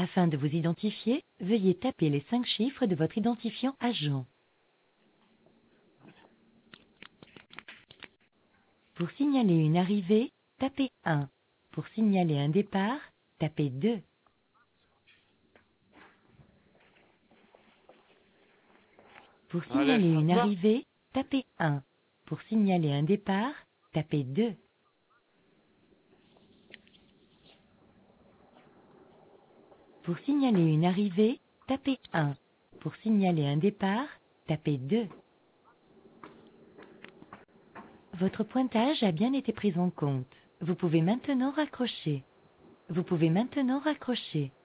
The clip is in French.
Afin de vous identifier, veuillez taper les 5 chiffres de votre identifiant agent. Pour signaler une arrivée, tapez 1. Pour signaler un départ, tapez 2. Pour Allez, signaler ça une va? arrivée, tapez 1. Pour signaler un départ, tapez 2. Pour signaler une arrivée, tapez 1. Pour signaler un départ, tapez 2. Votre pointage a bien été pris en compte. Vous pouvez maintenant raccrocher. Vous pouvez maintenant raccrocher.